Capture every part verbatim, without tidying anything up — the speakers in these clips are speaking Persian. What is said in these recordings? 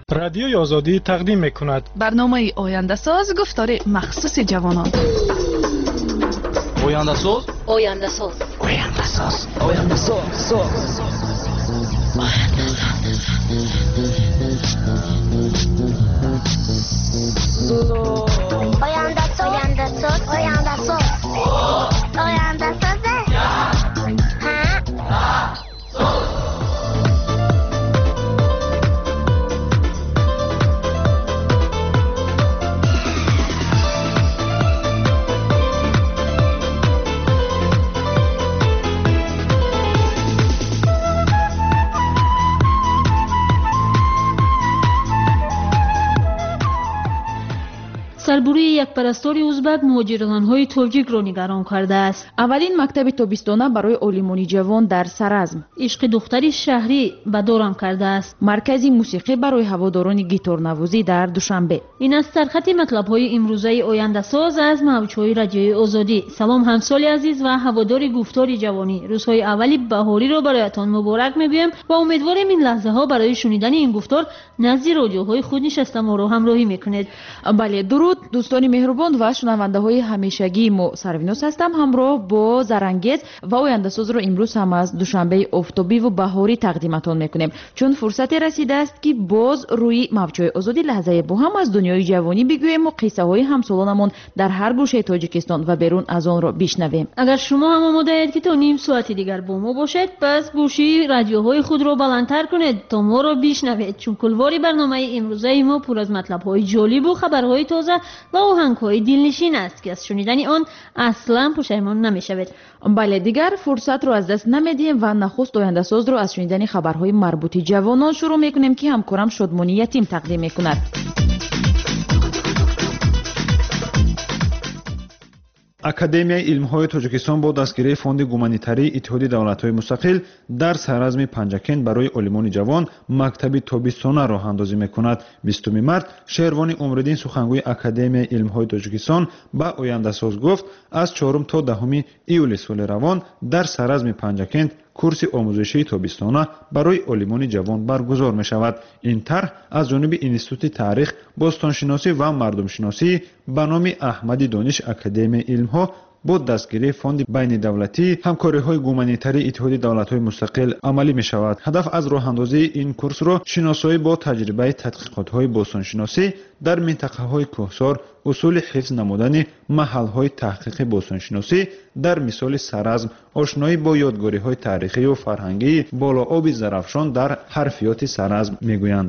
رادیوی آزادی تقدیم می‌کند برنامه آینده ساز گفتار مخصوص جوانان. آینده ساز آینده ساز آینده ساز آینده ساز آینده ساز آینده ساز آینده ساز آینده ساز سربروی یک پرستاری ازبک مهاجران‌های تاجیک را نگران کرده است. اولین مکتب تابستانه برای عالمان جوان در سرازم. عشق دختری شهری به دوران کرده است. مرکزی موسیقی برای هواداران گیتار نوازی در دوشنبه. این است سرخط مطلب‌های امروزه آینده ساز از موج‌های رادیوی آزادی. سلام همسال عزیز و هوادار گفتار جوانی. روزهای اولی بهاری را برایتان مبارک می‌گویم و امیدواریم این لحظه‌ها برای شنیدن این گفتار نزد رادیوهای خود نشسته ما را همراهی می‌کنید. بله، درود دوستان مهربان و شنونده های همیشگی ما. سروینوس هستم همراه با زرانگیز و آینده ساز رو امروز هم از دوشنبه آفتابی و بهاری تقدیمتان میکنیم، چون فرصت رسیده است که باز روی موج‌های آزادی لحظه با هم از دنیای جوانی بگوییم و قصه های همسالانمون در هر گوشه تاجیکستان و بیرون از آن را بشنویم. اگر شما هم آماده اید که تا نیم ساعت دیگر با ما باشید، پس گوشی رادیوهای خود را بلندتر کنید تا ما را بشنوید، چون کلوار برنامه امروزه ما پر از مطلب‌های جالب و خبرهای تازه و آهنگ‌های دلنشین است که از شنیدن آن اصلا پشیمان نمی‌شوید. بله، دیگر فرصت رو از دست نمیدیم و نخست آینده ساز رو از شنیدن خبرهای مربوط جوانان شروع میکنیم که همکارم شادمانی یتیم تقدیم میکند. академияи илмҳои тоҷикистон бо дастгирии фонди гуманитарии иттиҳоди давлатҳои мустақил дар сайразми панҷакент барои олимони ҷавон мактаби тобистона роҳандозӣ мекунад. бистуми март шервони умриддин сухангӯи академияи илмҳои тоҷикистон ба ояндасоз гуфт аз чорум то даҳуми июли соли равон дар сайразми панҷакент курси омӯзишии тобистона барои олимони ҷавон баргузор мешавад. ин тарҳ аз ҷониби институти таърих, бостоншиносӣ ва мардумшиносӣ ба номи аҳмади дониш академияи илмҳо бо дастгирии фонди байнидавлатии ҳамкориҳои гуманитарии иттиҳоди давлатҳои мустақил амалӣ мешавад. ҳадаф аз роҳандозии ин курсро шиносоӣ бо таҷрибаи тадқиқотҳои бостоншиносӣ дар минтақаҳои кӯҳсор, усули ҳифз намудани маҳалҳои таҳқиқи бостоншиносӣ дар мисоли саразм, ошноӣ бо ёдгориҳои таърихию фарҳангии болооби зарафшон дар ҳарфиёти саразм мегӯянд.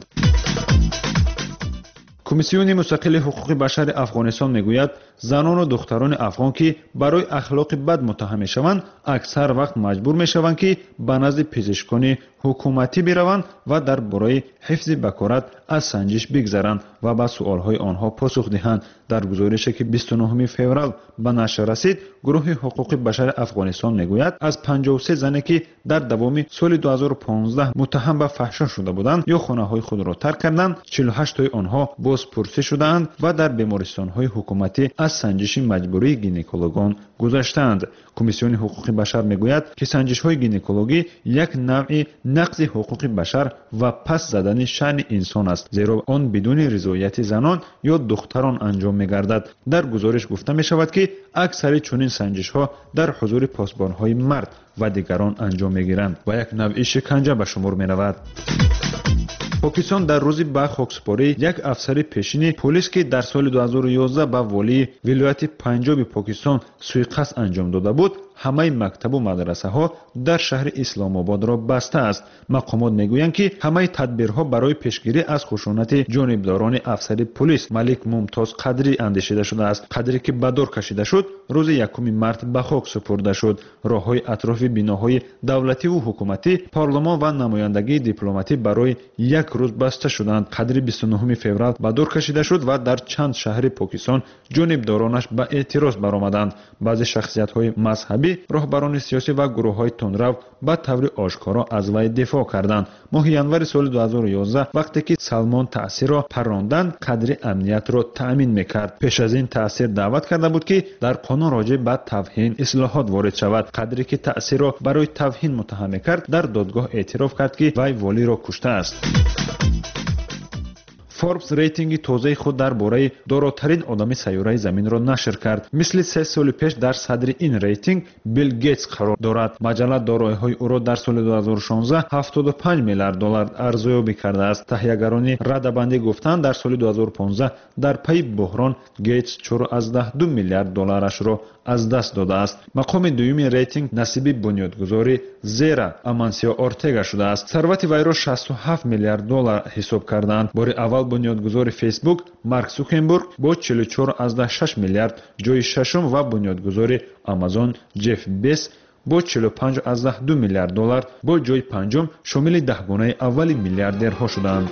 комиссиони мустақили ҳуқуқи башари афғонистон мегӯяд занону духтарони афғон ки барои ахлоқи бад муттаҳам мешаванд, аксар вақт маҷбур мешаванд ки ба назди пизишкони ҳукуматӣ бираванд ва дар бораи ҳифзи бакорат аз санҷиш бигзаранд ва ба суолҳои онҳо посух диҳанд. дар гузорише ки бисту нӯҳуми феврал ба нашр расид, гурӯҳи ҳуқуқи башари афғонистон мегӯяд аз панҷоҳу се зане ки дар давоми соли ду ҳазору понздаҳ муттаҳам ба фаҳшо шуда буданд ё хонаҳои худро тарк карданд, чилу ҳаштои онҳо бозпурсӣ шудаанд ва дар бемористонҳои ҳукуматӣ аз санҷиши маҷбурии гинекологон гузаштаанд. комиссиони ҳуқуқи башар мегӯяд ки санҷишҳои гинекологӣ як навъи нақзи ҳуқуқи башар ва пас задани шаъни инсон аст, зеро он бидуни ризояти занон ё духтарон анҷом мегардад. дар гузориш гуфта мешавад ки аксари чунин санҷишҳо дар ҳузури посбонҳои мард ва дигарон анҷом мегиранд ва як навъи шиканҷа ба шумор меравад. покистон дар рӯзи ба хоксупорӣ як афсари пешини полис ки дар соли ду ҳазору ёздаҳ ба волии вилояти панҷоби покистон суиқасд анҷом дода буд, ҳамаи мактабу мадрасаҳо дар шаҳри исломободро баста аст. мақомот мегӯянд ки ҳамаи тадбирҳо барои пешгирӣ аз хушунати ҷонибдорони афсари полис Малик Мумтоз Қадрӣ андешида шудааст. Қадрӣ ки ба дор кашида шуд, рӯзи якуми март ба хок супурда шуд. роҳҳои атрофи биноҳои давлативу ҳукуматӣ, парлумон ва намояндагии дипломатӣ барои як рӯз баста шуданд. Қадрӣ бисту нӯҳуми феврал ба дор кашида шуд ва дар чанд шаҳри покистон ҷонибдоронаш ба эътироз баромаданд. баъзе шахсиятҳои мазҳабӣ, роҳбарони сиёсӣ ва гурӯҳҳои тундрав ба таври ошкоро аз вай дифоъ карданд. моҳи январи соли ду ҳазору ёздаҳ вақте ки Салмон Таъсирро парронданд, Қадрӣ амниятро таъмин мекард. пеш аз ин Таъсир даъват карда буд ки дар қонун роҷеъ ба тавҳин ислоҳот ворид шавад. Қадрӣ ки Таъсирро барои тавҳин муттаҳам мекард, дар додгоҳ эътироф кард ки вай волиро куштааст. форбс рейтинги тозаи худ дар бораи доротарин одами сайёраи заминро нашр кард. мисли се соли пеш дар садри ин рейтинг билл гейтс қарор дорад. маҷалла дороиҳои ӯро дар соли ду ҳазору шонздаҳ ҳафтоду панҷ миллиард доллар арзёбӣ кардааст. таҳиягарони радабандӣ гуфтанд дар соли ду ҳазору понздаҳ дар пайи буҳрон гейтс чору аздаҳ ду миллиард долларашро аз даст додааст. мақоми дуюми рейтинг насиби бунёдгузори зера амансио ортега шудааст. сарвати вайро шасту ҳафт миллиард доллар ҳисоб кардаанд. бори аввал бунёдгузори фейсбук марк зукенберг бо чилу чору аздаҳ шаш миллиард, ҷои шашум ва бунёдгузори амазон ҷефф бес бо чилу панҷ аздаҳ ду миллиард доллар бо ҷои панҷум шомили даҳгонаи аввали миллиардерҳо шуданд.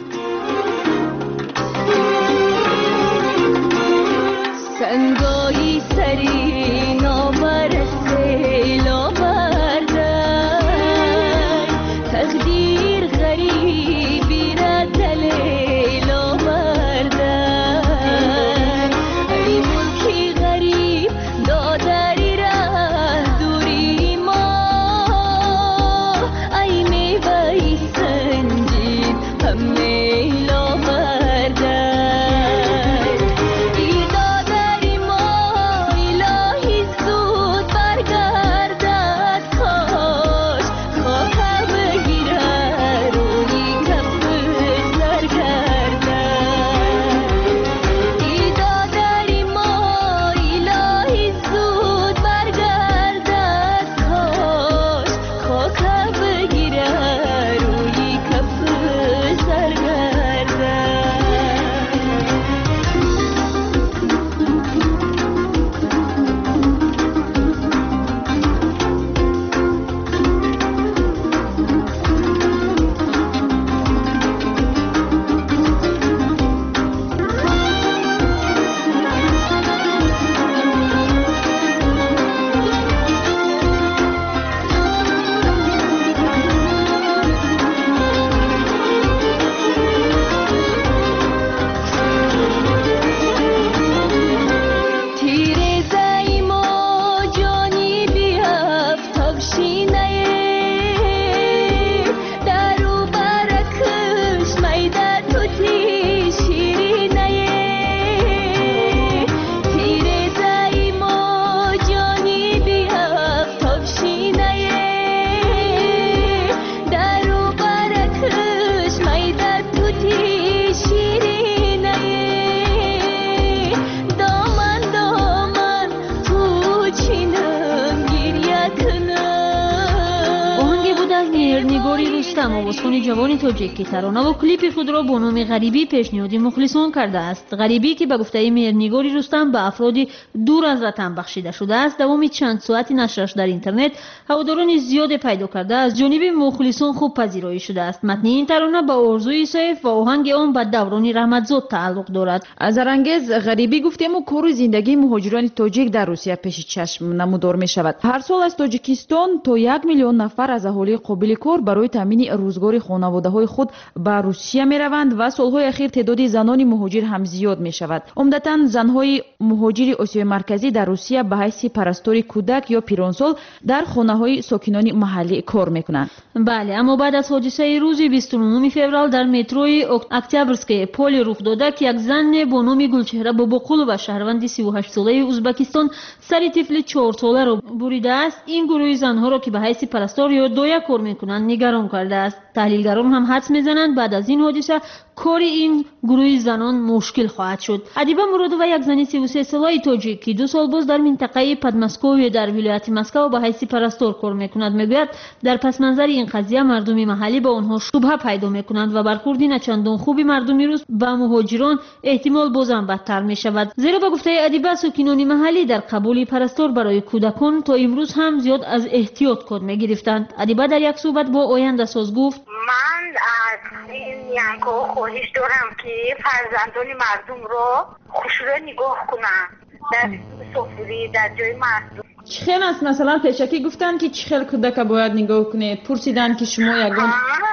سنگایی سری نامرسی لامردن تقدیر غریبی را دلیل آوردن ای ملکی غریب دادری را دوری ما ای میوهی سنجید همه آوازخوان جوان تاجیک که ترانه و کلیپ خود را با نام غریبی پیشنهاد مخلصان کرده است. غریبی که به گفته مهرنگاری رستم به افرادی دور از وطن بخشیده شده است، دوام چند ساعتی نشرش در اینترنت هواداران زیاد پیدا کرده از جانب مخلصان خوب پذیرایی شده است. متن این ترانه به آرزوی سیف و آهنگ آن به دوران رحمتزاد تعلق دارد. زرانگیز غریبی گفتیم و کار زندگی مهاجران تاجیک در روسیه پیش چشم نمودار می شود. هر سال از تاجیکستان تا یک میلیون نفر از اهالی قابل کار برای تامین روزگار خانواده‌های خود به روسیه می روند و سالهای اخیر تعداد زنان مهاجر هم زیاد می شود. عمدتاً زنهای مهاجر آسیای مرکزی در روسیه به حیث پرستاری کودک یا پیرانسال در خانه‌های ساکنان محلی کار می‌کنند. بله، اما بعد از حادثه روز بیست و نه فوریه در متروی اکتبرسکی پل رخ داده که یک زن با نام گلچهره باباقولووا شهروند سی و هشت ساله ازبکستان سر طفل چهار ساله را بریده است، این گروه زنها را که به حیث پرستار یا دایه کار می‌کنند نگران کرده است. تحلیلگران هم حدس می‌زنند بعد از این حادثه کار این گروه زنان مشکل خواهد شد. ادیبه مرادووا یک زن سی و سه ساله تاجیک که دو سال باز در منطقه پدماسکوی در ولایت مسکو به حیث پرستار کار می‌کند میگوید در پس منظر این قضیه مردم محلی با آنها شبهه پیدا می‌کنند و برخورد نچندان خوبی مردم روس به مهاجران احتمال بازم بدتر می‌شود. زیرا به گفته ادیبه ساکنان محلی در قبول پرستار برای کودکان تا امروز هم زیاد از احتیاط کار می‌گرفتند. ادیبه در یک صحبت با آینده ساز گفت من از این یانکو خواهش دارم که فرزندان مردم را خوشرو نگاه کنن در سفری در جای مردم. چه خیلی است مثلا پیشکی گفتن که چه خیلی کودک باید نگاه کنید، پرسیدن که شما یگان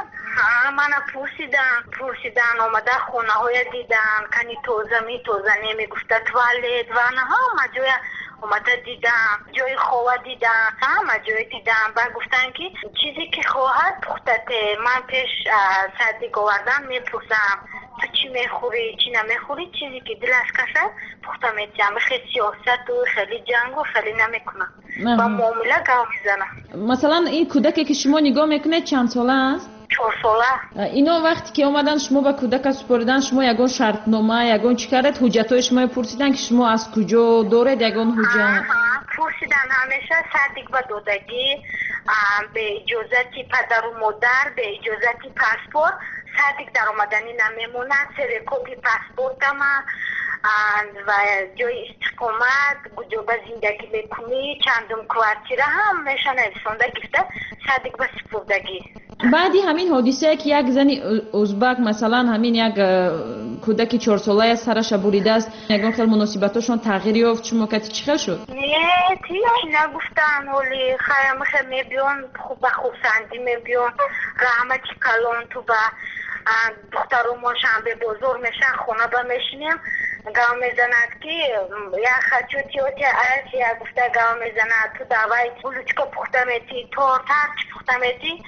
ها من پرسیدم پرسیدن آمده خونه های دیدن کنی توزه می توزه نمی گفته توالت و نه ها جای اومده دیدم جای خواه دیدم همه جای دیدم و گفتن که چیزی که خواهد پختته من پیش سردی گوردن میپرسم تو چی میخوری چی نمیخوری، چیزی که دلش کشد پخته میتیم. خیلی سیاست و خیلی جنگ و خیلی نمیکنه با معامله گام میزنه. مثلا این کودکی که شما نگاه میکنه چند ساله است؟ چهار ساله. اینا وقتی که اومدن شما به کودک سپردن، شما یگان شرطنامه یگان چی کردید؟ حجتای شما پرسیدن که شما از کجا دارید یگان حجت؟ پرسیدن همیشه صدیق به دادگی، به اجازتی پدر و مادر، به اجازتی پاسپورت. صدیق در آمدنی نمیمونه، سرکوپی پاسپورت ما و جای استقامت، کجا به زندگی میکنی، چندم کوارتیره هم میشه نویسنده گفته صدیق به سپردگی. بعدی همین حادثه که یک زن ازبک مثلا همین یک کودک چهار ساله سرش بریده است، یگان خیلی مناسبتاشون تغییر یافت، شما کتی چی خیلی شد؟ نه چی نگفتن، ولی خیلی خیلی میبیون خوب به خوب سندی میبیون رحمتی کلان تو به دخترو ما شنبه بزرگ میشن خونه با میشینیم گام میزند که یا خچوتی و تی عرص یا گفته گام میزند تو دوای بلوچکا پخته میتی تو ترچ پخته میتی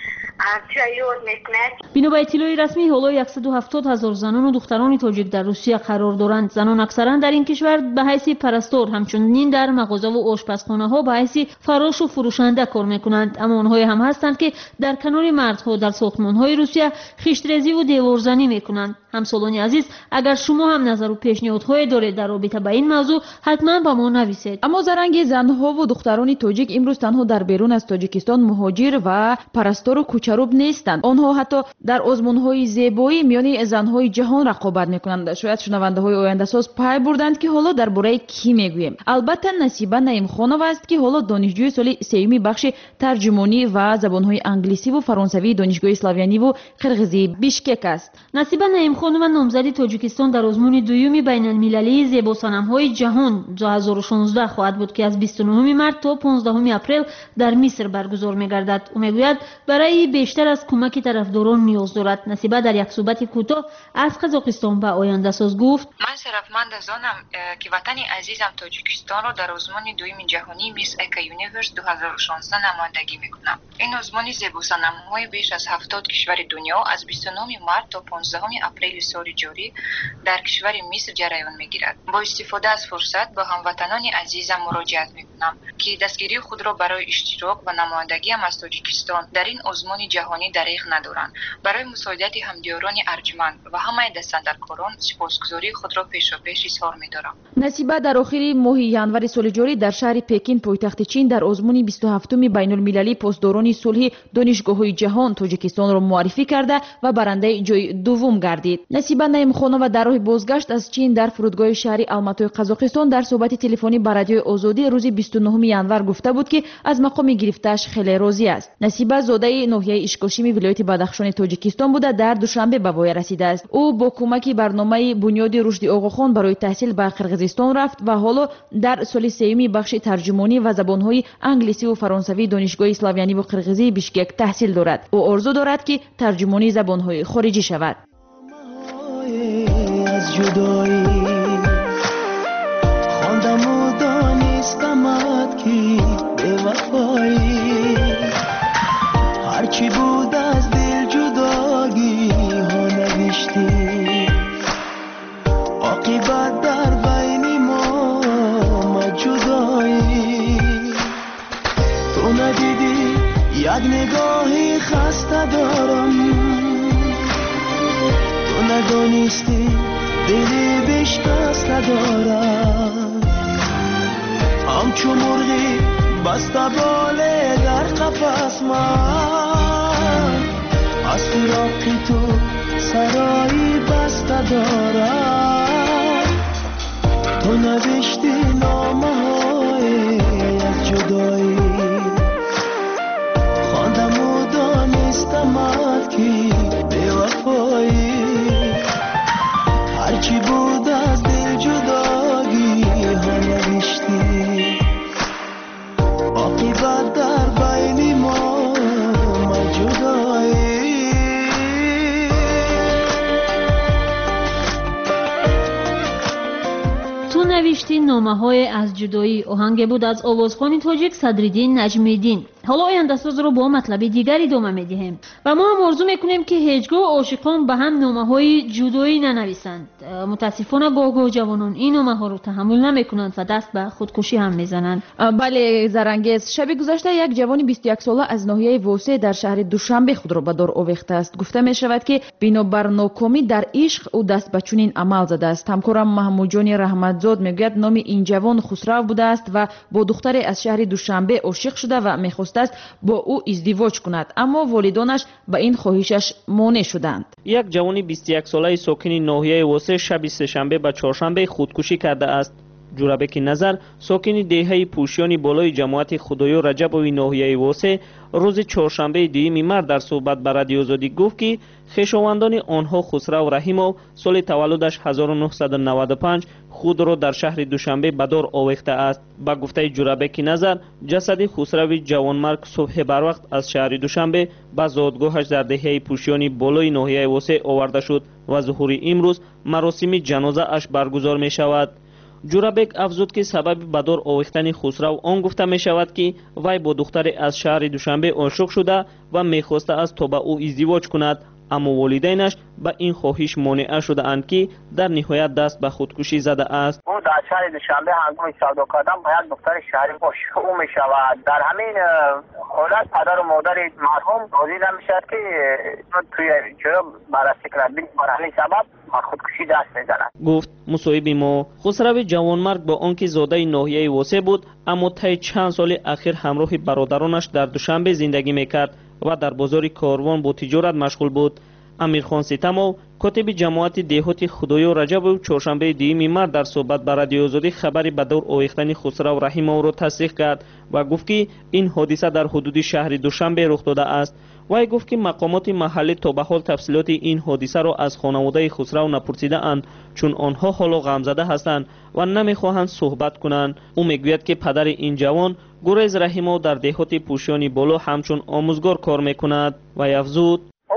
بنا به اطلاع رسمی حالا صد و هفتاد هزار زنان و دختران تاجیک در روسیه قرار دارند. زنان اکثرا در این کشور به حیث پرستار، همچنین در مغازه و آشپزخانه ها به حیث فراش و فروشنده کار میکنند. اما آنها هم هستند که در کنار مردها در ساختمان های روسیه خشتریزی و دیوارزنی میکنند. همسالان عزیز، اگر شما هم نظر و پیشنهادهایی دارید در رابطه با این موضوع حتما با ما نویسید. اما زرنگ زنها و دختران تاجیک امروز تنها در بیرون از تاجیکستان مهاجر و پرستار و کوچروب نیستند. آنها حتی در آزمون‌های زیبایی میان زن‌های جهان رقابت می‌کنند. شاید شنونده‌های آینده ساز پی بردند که حالا درباره کی میگوییم. البته نصیبه نعیمخانова است که حالا دانشجوی سال سوم بخش ترجمانی و زبان‌های انگلیسی و فرانسوی دانشگاه اسلاویانی و قرغیزی بیشکک است. نصیبه نعیمخانova نامزد تاجیکستان در آزمون دوم بین‌المللی زیباسنم‌های جهان دو هزار و شانزده خواهد بود که از بیست و نهم مارس تا پانزدهم اپریل در مصر برگزار می‌گردد. او میگوید برای بیشتر از کمک طرفداران نیاز دارد. نصیبه در یک صحبت کوتاه از قزاقستان به آینده ساز گفت: من شرفمند از آنم که وطن عزیزم تاجیکستان را در آزمون دوم جهانی میس اکا یونیورس دو هزار و شانزده نمایندگی میکنم. این آزمون زیباسنم‌های بیش از هفتاد کشور دنیا از بیست و نهم مارس تا پانزدهم اپریل سال جاری در کشور مصر جریان میگیرد. با استفاده از فرصت به هموطنان عزیزم مراجعت میکنم که دستگیری خود را برای اشتراک و نمایندگی هم از تاجیکستان در این آزمون جهانی دریغ ندارند. برای مساعدت همدیاران ارجمند و همه دستاندرکاران سپاسگزاری خود را پیشا پیش اظهار می‌دارم. نصیبه در آخر ماه ینور سال جاری در شهر پکین پایتخت چین در آزمون بیست و هفتم بین‌المللی پاسداران صلح دانشگاه‌های جهان تاجیکستان را معرفی کرده و برنده جای دوم گردید. نصیبه نعیمخانova در راه بازگشت از چین در فرودگاه شهری الماتای قزاقستان در صحبت تلفنی با رادیوی آزادی روز بیست و نهم ینور گفته بود که از مقام گرفتش خیلی راضی است. نصیبه زاده ناحیه اشکاشیمی ولایت بدخشان تاجیکستان بوده در دوشنبه به وای رسیده است. او با کمک برنامه بنیاد رشد آقاخان برای تحصیل به قرغیزستان رفت و حالا در سال سوم بخش ترجمانی و زبان‌های انگلیسی و فرانسوی دانشگاه اسلاویانی و قرغیزی بیشکک تحصیل دارد. او آرزو دارد که ترجمانی زبان‌های خارجی شود. از جدایی خواندم و دانستمت که به وفایی هرچی بود از دل جداگی ها نوشتی عاقبت در بین ما ما جدایی تو ندیدی یک نگاهی خسته دارم تو ندانستی دلی بشکسته دارم همچو مرغی بسته باله در قفس من از فراق تو سرایی بسته دارم تو نوشتی نامه های از جدایی خواندم و دانستمت که به وفایی هرچی بود از دل جداگی ها نوشتی عاقبت در بین ما ما جدایی تو نوشتی نامه های از جدایی. آهنگ بود از آوازخوان تاجیک صدرالدین نجمیدین. حالا آینده ساز رو با مطلب دیگری ادامه میدیم و ما هم آرزو میکنیم که هیچگاه عاشقان به هم نامه های جدایی ننویسند. متاسفانه گاه گاه جوانان این نامه ها رو تحمل نمیکنند و دست به خودکشی هم میزنند. بله زرنگیز، شب گذشته یک جوان بیست و یک ساله از ناحیه واسه در شهر دوشنبه خود را به دار آویخته است. گفته می شود که بنابر ناکامی در عشق او دست به چنین عمل زده است. همکارم محمود جان رحمتزاد میگوید نام این جوان خسرو بوده است و با دختری از شهر دوشنبه عاشق شده و میخواست است با او ازدواج کند، اما والدانش به این خواهشش مانع شدند. یک جوان بیست و یک ساله ساکن ناحیه واسه شب سه‌شنبه به چهارشنبه خودکشی کرده است. جورابک نظر ساکن دهه پوشیان بالای جماعت خدایو رجبوی ناحیه واسه روز چهارشنبه دویم مارس در صحبت با رادیو آزادی گفت که خویشاوندان آنها خسرو رحیمov سال تولدش هزار و نهصد و نود و پنج خود را در شهر دوشنبه به دار آویخته است. با گفته جورابک نظر جسد خسرو جوانمرگ صبح بر وقت از شهر دوشنبه به زادگاهش در دهه پوشیان بالای ناحیه واسه آورده شد و ظهر امروز مراسم جنازه اش برگزار می شود. جورابک افزود که سبب به دار آویختن خسرو آن گفته می شود که وی با دختری از شهر دوشنبه عاشق شده و می خواسته است تا با او ازدواج کند، اما والدینش به این خواهش مانع شده اند که در نهایت دست به خودکشی زده است. او در شهر دوشنبه هنگام سودا کردن با یک دختر شهری عاشق او می شود. در همین حالت پدر و مادر مرحوم راضی نمیشد که توی جرم بررسی کند. بر همین سبب خودکشی دست میزند. گفت مصاحب ما خسرو جوانمرگ با آنکه زاده ناحیه واسه بود اما طی چند سال اخیر همراه برادرانش در دوشنبه زندگی میکرد و در بازار کاروان با تجارت مشغول بود. امیرخان ستمov کاتب جماعت دهات خدایو رجبوی چهارشنبه دویم مارس در صحبت با رادیو آزادی خبری به دار آویختن خسرو رحیمov را تصدیق کرد و گفت که این حادثه در حدود شهر دوشنبه رخ داده است. وی گفت که مقامات محلی تا به حال تفصیلات این حادثه را از خانواده خسرو نپرسیده اند چون آنها حالا غمزده هستند و نمیخواهند صحبت کنند. او میگوید که پدر این جوان گریز رحیمov در دهات پوشیان بالا همچون آموزگار کار میکند و افزود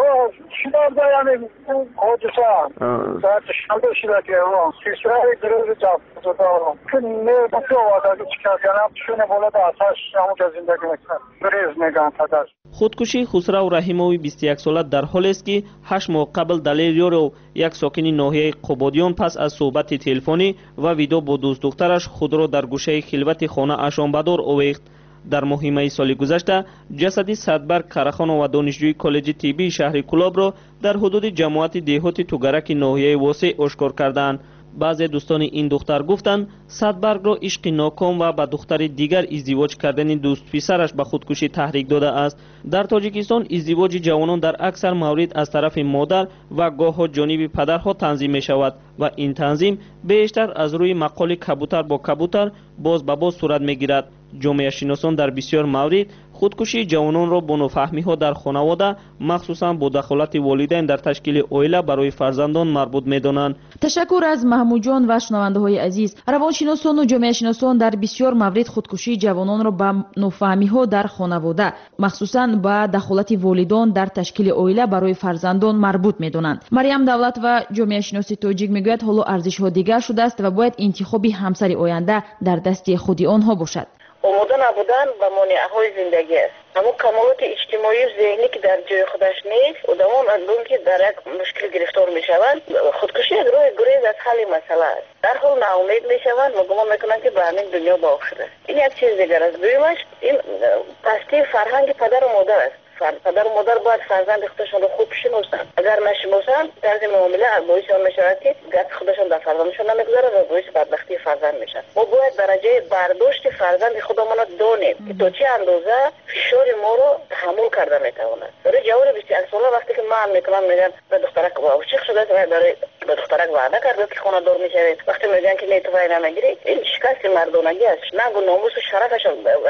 شیدار دارم حادثه ساعت شنبه شده که سیسرای گریز جاب دارم چون نه بسیار وادازی چکر کنم چون بالا دا اساس همون که زندگی میکنم گریز میگم پدر. خودکشی خسرو رحیمov بیست و یک ساله در حالی است که هشت ماه قبل دلیل یارو یک ساکن ناحیه قبادیان پس از صحبت تلفنی و ویدیو با دوست دخترش خود را در گوشه خلوت خانه اشان به دار آویخت. در ماه می سال گذشته جسد صدبرگ کرخان و دانشجوی کالج طبی شهر کلاب را در حدود جماعت دهات توگرک ناحیه واسه آشکار کردند. بعضی دوستان این دختر گفتند صدبرگ را عشق ناکام و با دختر دیگر ازدواج کردن دوست پسرش به خودکشی تحریک داده است. در تاجیکستان ازدواج جوانان در اکثر موارد از طرف مادر و گاه جانب پدرها تنظیم می شود و این تنظیم بیشتر از روی مقال کبوتر با کبوتر باز به باز صورت می گیرد. جامعه شناسان در بسیار موارد خودکشی جوانان را با نافهمی ها در خانواده مخصوصا با دخالت والدین در تشکیل عائله برای فرزندان مربوط می دانند. تشکر از محمود جان و شنونده های عزیز. روانشناسان و جامعه شناسان در بسیار موارد خودکشی جوانان را با نافهمی ها در خانواده مخصوصا با دخالت والدین در تشکیل عائله برای فرزندان مربوط می دانند. مریم دولت و جامعه شناس تاجیک میگوید حالا ارزش ها دیگر شده است و باید انتخاب همسر آینده در دست خود آنها باشد. آماده نبودن به مانعه های زندگی است. اما کمالات اجتماعی و ذهنی که در جای خودش نیست آدمان از اون که در یک مشکل گرفتار می شوند خودکشی یک راه گریز از حل مسئله است. در حال ناامید می شوند و گمان میکنند که به همین دنیا باق شده. این یک چیز دیگر است. دویمش این پستی فرهنگ پدر و مادر است. پدر و مادر باید فرزند خودشان رو خوب بشناسند. اگر نشناسند طرز معامله باعث آن میشود که دست خودشان در فرزندشان نمیگذارد و باعث بدبختی فرزند میشن. ما باید درجه برداشت فرزند خودمان را دانیم که تا چه اندازه فشار ما رو تحمل کرده میتواند. برای جوان بیست و یک ساله وقتی که من میکنم میگن به دخترک عاشق شده و داره به دخترک وعده کرده که خانه دار میشوی، وقتی میگن که نه تو وای نمیگیری، این شکست مردانگی است. نه گو ناموس و شرفشان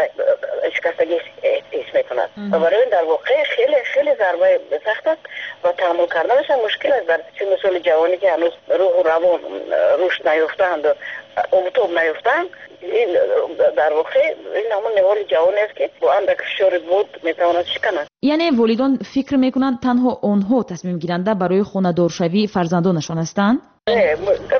شکستگی حس میکند. و برای این در واقع خیلی خیلی ضربه سخت است و تحمل کردنش هم مشکل است در چه مثال جوانی که هنوز روح و روان رشد نیافتند و اوتوب نیافتند. این در واقع این همون نوال جوانی است که با اندک فشار بود میتواند شکنند. یعنی والدان فکر میکنند تنها آنها تصمیم گیرنده برای خانه دار شوی فرزندانشان هستند؟ قبل از اینکه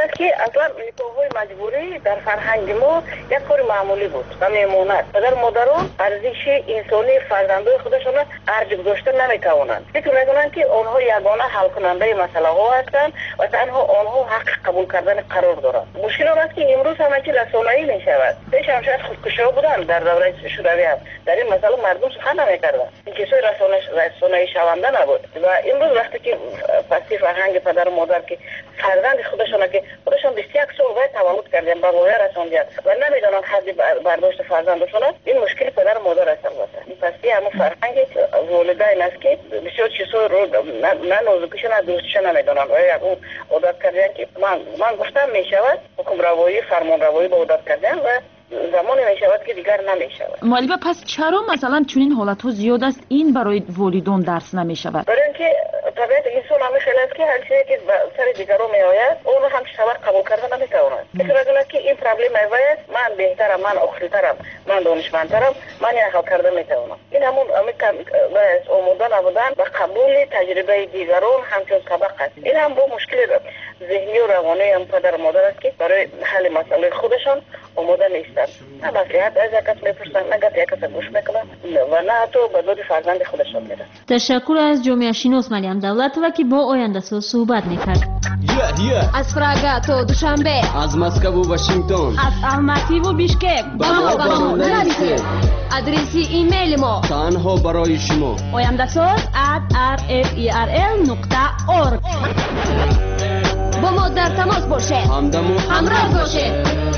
است که اصلا نکاح‌های مجبوری در فرهنگ ما یک کار معمولی بود و میموند. پدر مادران ارزش انسانی فرزندای خودشون ارج گذاشته نمیتوانند. فکر میکنند که آنها یگانه حل کننده مسئله ها هستند و تنها آنها حق قبول کردن قرار دارند. مشکل آن است که امروز همه چیز رسانه‌ای می شود. پیش هم شاید خودکشی‌ها بودن در دوره شوروی هم. در این مسئله مردم سخن نمی‌کردند. این کیسه رسانه رسانه‌ای شونده نبود. و امروز وقتی که پس فرهنگ پدر و مادر که فرزند خودشون که خودشون بیست و یک سال باید تولد کردن با رویا رساندن و نمیدونن حد برداشت فرزندشون است، این مشکل پدر و مادر است. البته این پس همون فرهنگ والدین است که بسیار چیزا رو نه نازکیش نه دوستش نمیدونن و یا اون عادت کردن که من من گفتم میشود حکم روایی فرمان روایی با عادت کردن و زمانی می شود که دیگر نمی شود. معلمه پس چرا مثلا چنین حالت ها زیاد است این برای والدان درس نمی شود؟ برای اینکه طبیعت انسان همه خیلی است که هر چیزی که سر دیگران می آید اون هم شود قبول کردن نمی تواند. فکر می‌کنم که این پرابلم می‌آید من بهترم، من عاقل‌ترم، من دانشمندترم، من این حل کردن میتوانم. این همون باید آموزان نبودن و قبول تجربه دیگران همچون سبق است. این هم با مشکل ذهنی و روانی هم پدر و مادر است که برای حل مسئله خودشان آماده نیستند. نه نصیحت از یک کس میپرسن، نه کس یک کس گوش میکنن و نه حتی به دور فرزند خودشان میرن. تشکر از جامعه شناس مریم دولتова که با آینده ساز صحبت میکرد. yeah, yeah. از پراگ تا دوشنبه، از مسکو و واشنگتن، از الماتی و بیشکک، با ما با ما نویسید. ادرسی ایمیل ما تنها برای شما آینده ساز at r f e r l نقطه org. با ما در تماس باشید، همدم و همراه باشید.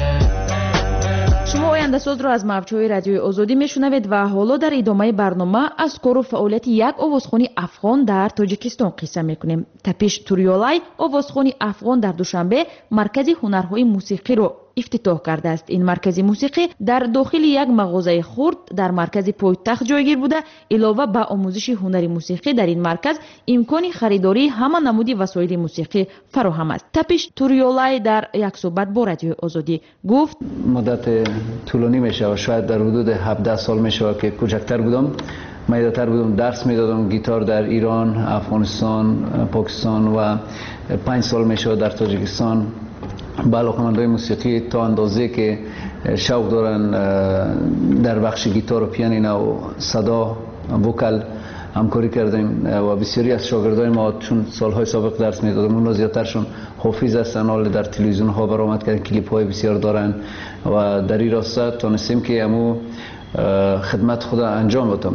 شما آینده ساز را از موج‌های رادیوی آزادی میشنوید و حالا در ادامه برنامه از کار و فعالیت یک آوازخوانی افغان در تاجیکستان قصه میکنیم. تپیش توریولای آوازخوانی افغان در دوشنبه مرکز هنرهای موسیقی رو افتتاح کرده است. این مرکز موسیقی در داخل یک مغازه خرد در مرکز پایتخت جایگیر بوده. علاوه به آموزش هنری موسیقی در این مرکز امکان خریداری همه نمودی وسایل موسیقی فراهم است. تپیش توریولای در یک صحبت با رادیو آزادی گفت مدت طولانی میشه و شاید در حدود هفده سال میشه که کوچکتر بودم، میداتر بودم، درس میدادم گیتار در ایران، افغانستان، پاکستان و پنج سال میشه در تاجیکستان با علاقه‌مندای موسیقی تا اندازه که شوق دارن در بخش گیتار و پیانو و صدا وکل همکاری کردیم و بسیاری از شاگردای ما چون سالهای سابق درس میدادم اونها زیادترشون حافظ هستن، حال در تلویزیون ها برآمد کردن، کلیپ های بسیار دارن و در این راستا تونستیم که همو خدمت خود انجام بدم.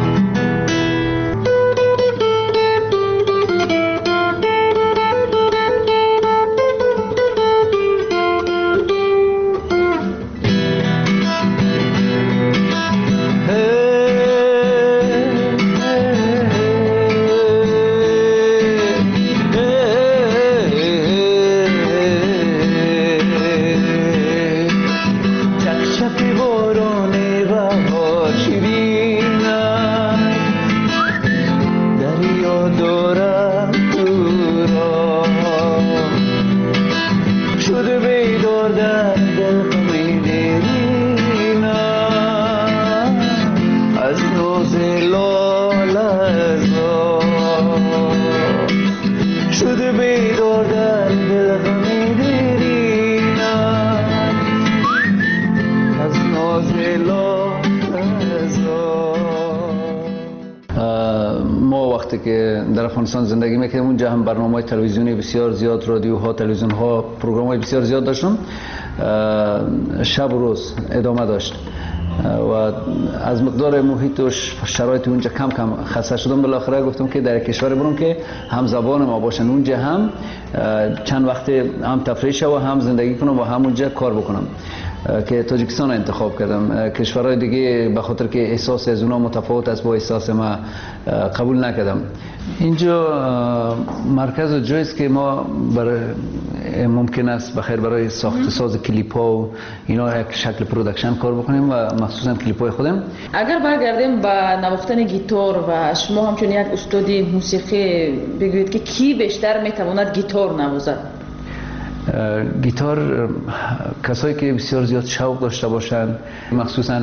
که در افغانستان زندگی میکردم اونجا هم برنامه‌های تلویزیونی بسیار زیاد، رادیوها، تلویزیون‌ها، پروگرام‌های بسیار زیاد داشتم، شب و روز ادامه داشت و از مقدار محیط و شرایط اونجا کم کم خسته شدم. بالاخره گفتم که در کشور برم که هم زبان ما باشن، اونجا هم چند وقت هم تفریح شو و هم زندگی کنم و هم اونجا کار بکنم که تاجیکستان انتخاب کردم. کشورهای دیگه به خاطر که احساس از اونا متفاوت است با احساس ما قبول نکردم. اینجا مرکز جایی است که ما برای ممکن است بخیر برای ساخت ساز کلیپ ها و اینا یک شکل پروداکشن کار بکنیم و مخصوصا کلیپ های خودم. اگر برگردیم به نواختن گیتار و شما همچون یک استاد موسیقی بگویید که کی بیشتر میتواند گیتار نوازد؟ گیتار کسایی که بسیار زیاد شوق داشته باشند، مخصوصا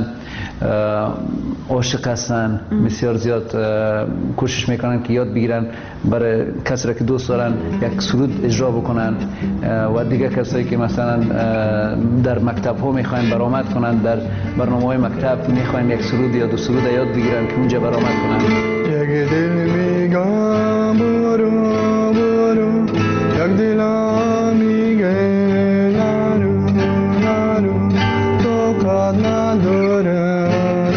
عاشق هستن، بسیار زیاد کوشش میکنن که یاد بگیرن، برای کسی را که دوست دارن یک سرود اجرا بکنن و دیگه کسایی که مثلا در مکتب ها میخواین برآمد کنن، در برنامه های مکتب میخواین یک سرود یا دو سرود یاد بگیرن که اونجا برآمد کنن. یک دل میگم برو برو، یک دلم میگه نرو نرو، طاقت نداره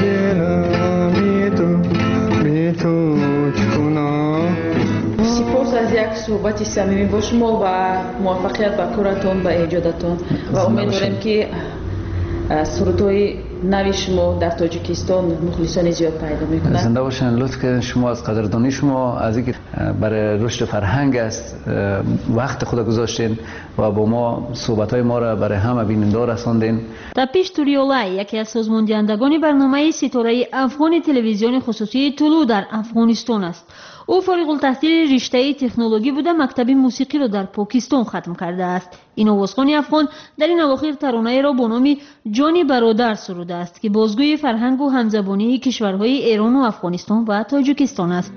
دلم بی تو بی تو چکنم. سپاس از یک صحبت صمیمی با شما و موفقیت به کارتون و ایجادتون و امیدواریم که سرودهای نوی شما در تاجیکستان مخلصان زیاد پیدا میکنند. زنده باشن. لطف کردین شما از قدردانی شما از اینکه برای رشد فرهنگ است وقت خود گذاشتین و با ما صحبت‌های ما را برای همه بیننده رساندین. تپیش توریولای یکی از سازماندهندگان برنامه ستاره افغان تلویزیون خصوصی طلوع در افغانستان است. او فارغ التحصیل رشته تکنولوژی بوده مکتب موسیقی را در پاکستان ختم کرده است. این آوازخوان افغان در این اواخر ترانه‌ای را با نام جان برادر سروده است که بازگوی فرهنگ و همزبانی کشورهای ایران و افغانستان و تاجیکستان است.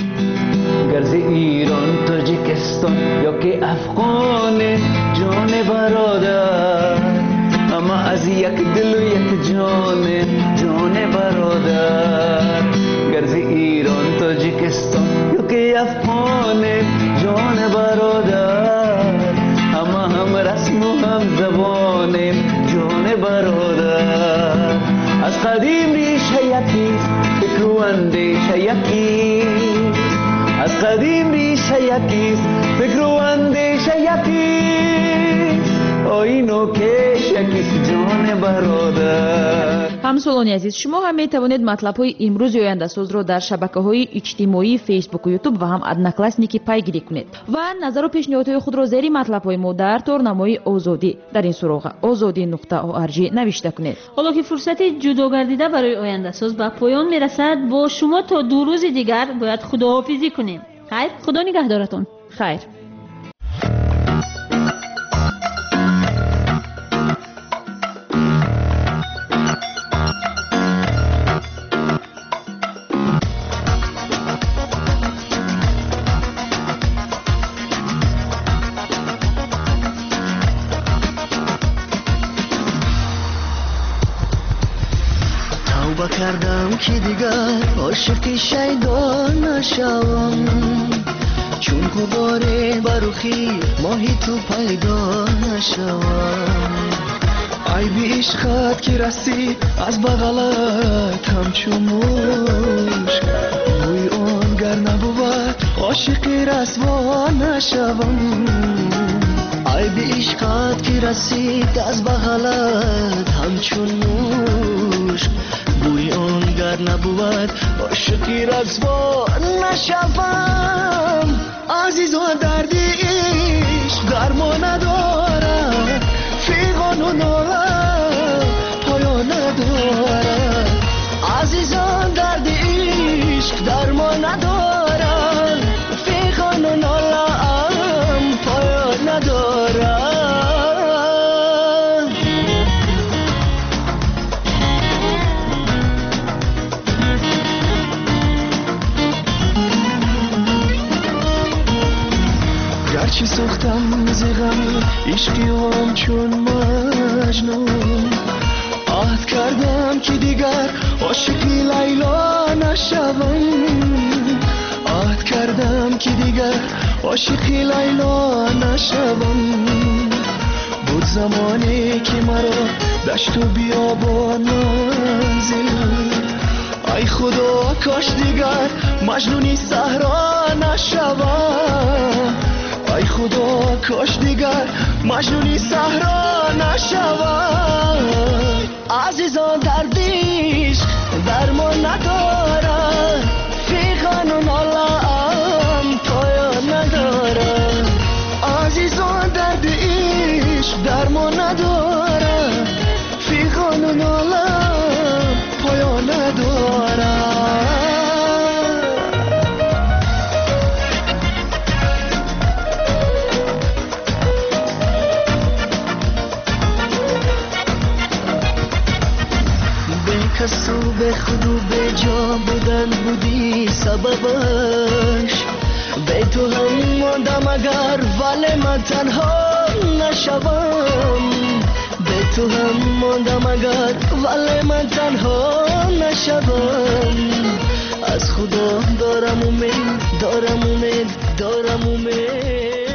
گرز ایران تاجیکستان یا که افغان جان برادر، اما از یک دل و یک جان جان برادر. گرز ایران تاجیکستان یا که افغان جان برادر، اما هم رسم و هم زبان جان برادر. از قدیم ریشه یکیست، فکر و اندیشه یکیست. از قدیم ریشه یکیست، فکر و اندیشه یکیست. آیین و کش یکیست جان برادر. همسولانی عزیز، شما هم می توانید مطلب های امروز آینده ساز را در شبکه های اجتماعی فیسبوک و یوتیوب و هم ادناکلاسنیکی پیگیری کنید و نظر و پیشنهادهای خود را زیر مطلب های ما در تورنمای آزادی در این سراغ آزادی نقطه او ار جی نوشته کنید. حالا که فرصت جدا گردیده برای آینده ساز به پایان می رسد، با شما تا دو روز دیگر باید خداحافظی کنیم. خیر، خدا نگهدارتون. خیر. کردم که دیگر عاشق شیدا نشوم، چون غباره برخی ماهی تو پیدا نشوم. عیب عشقت که رسید از بغلت همچون مشک، بوی آن گر نبود عاشق رسوا نشوم. عیب عشقت که رسید از بغلت همچون مشک، بوی آن گر نبود عاشقی رسوا نشوم. عزیزا درد عشق درمان ندارد، فیغان و ناله پایان ندارد. عزیزا درد عشق درمان ندارد، فیغان و ناله پایان ندارد. گرچه سختم زغم عشقی هم چون مجنون، عهد کردم که دیگر عاشقی لیلا نشوم. عهد کردم که دیگر عاشقی لیلا نشوم. بود زمانی که مرا دشت و بیابان منزل، ای خدا کاش دیگر مجنونی صحرا نشوم. ای خدا کاش دیگر مجنونی صحرا نشوم. عزیزان دردیش درمان ندارد، فیغان و نالم پایان ندارد. عزیزان دردیش درمان ندارد، فیغان و نالم پایان ندارد. بلند بودی سببش به تو هم ماندم اگر ولی من تنها نشوم به تو هم ماندم اگر ولی من تنها نشوم از خدا دارم امید دارم امید دارم امید